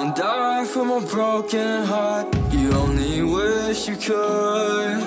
don't die from a broken heart. You only wish you could.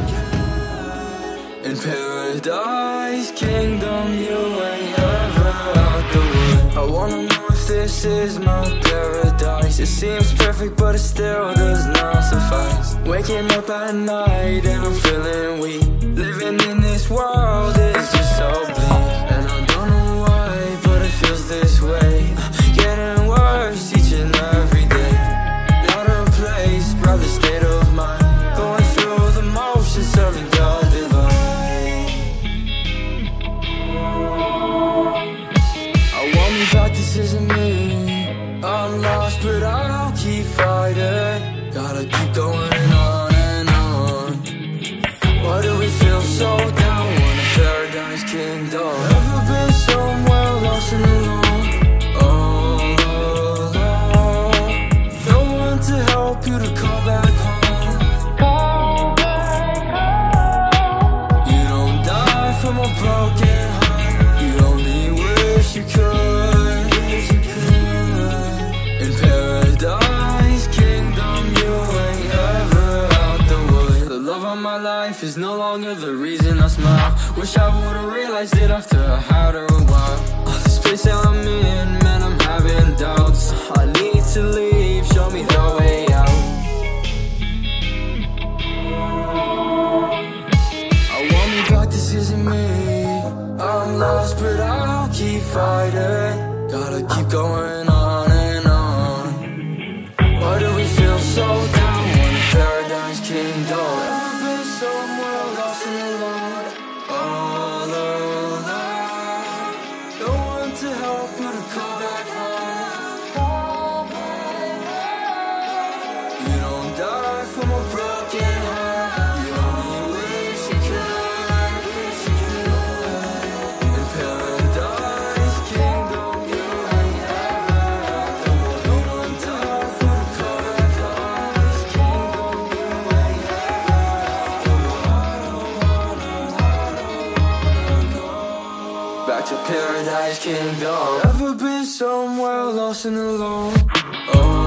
In paradise kingdom, you ain't ever out the wood. I wanna know if this is my paradise. It seems perfect but it still does not suffice. Waking up at night and I'm feeling weak. Living in this world is just so bleak. And I don't know why, but it feels this way. Getting worse each and every day. Not a place, rather state of mind. Going through the motions, serving God divine. I want me back, this isn't me. I'm lost but I'll keep fighting. Gotta keep going on and on. Why do we feel so down when a paradise kingdom? Ever been somewhere lost and alone? All alone. No one to help you to call back home. You don't die from a broken heart. You only wish you could. In paradise kingdom, you ain't ever out the wood. The love of my life is no longer the reason I smile. Wish I would've realized it after I had her a while. This place that I'm in, man, I'm having doubts. I need to leave, show me the way out. I want me back, this isn't me. I'm lost but I'll keep fighting. Gotta keep going on and on. Why do we feel so down when a paradise kingdom? Ever been somewhere lost and alone? All alone. No one to help you to come back home. You don't die from a broken heart. You only wish you could. In paradise kingdom, you ain't ever out the wood. No one to help you to come back home. This kingdom, you ain't ever out the wood. Back to paradise kingdom. Ever been somewhere lost and alone? Oh.